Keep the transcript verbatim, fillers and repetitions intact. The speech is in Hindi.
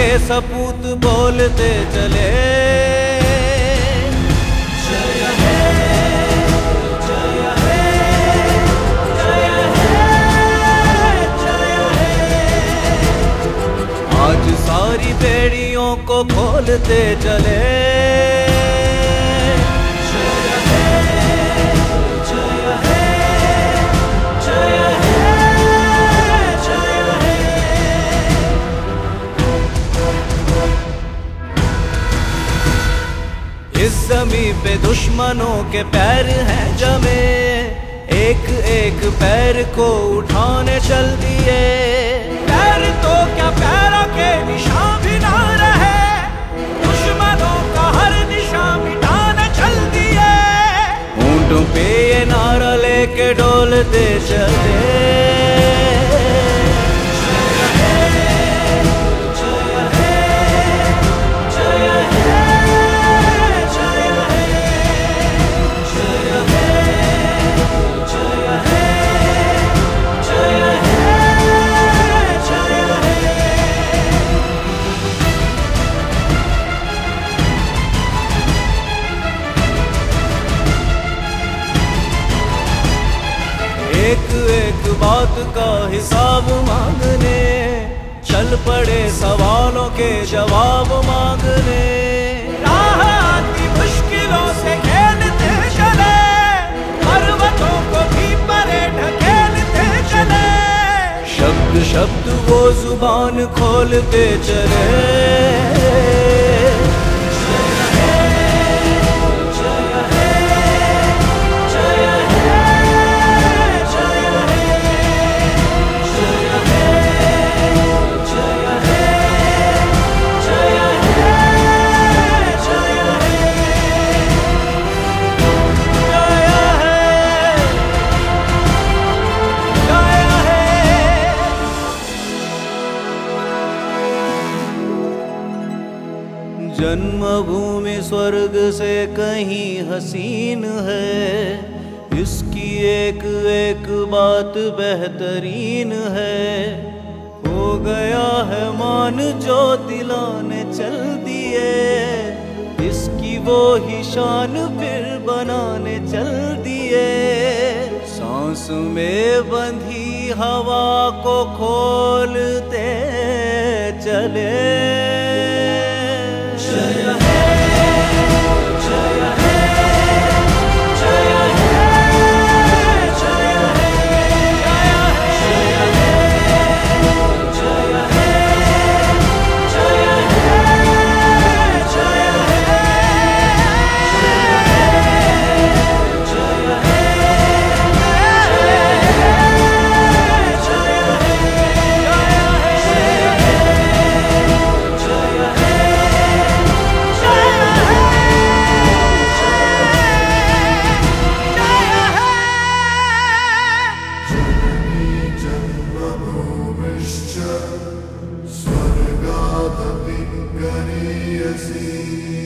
के सपूत बोलते चले, जय हे जय हे जय हे जय हे। आज सारी बेड़ियों को खोलते चले, इस ज़मीं पे दुश्मनों के पैर हैं जमे, एक एक पैर को उठाने चल दिए। पैर तो क्या पैरों के निशान भी ना रहे, दुश्मनों का हर निशान मिटाने चल दिए। ऊंटों पे ये नारा लेके डोलते चले, एक एक बात का हिसाब मांगने चल पड़े, सवालों के जवाब मांगने। राह आती मुश्किलों से खेलते चले, पर्वतों को भी परे ढकेलते चले। शब्द शब्द वो जुबान खोलते चले, जन्मभूमि स्वर्ग से कहीं हसीन है, इसकी एक एक बात बेहतरीन है। हो गया है मान जो दिलाने चल दिए, इसकी वो ही शान फिर बनाने चल दिए। सांस में बंधी हवा को खोलते चले, जय हे जय हे जय हे जय स्वर्गादपि गरीयसी।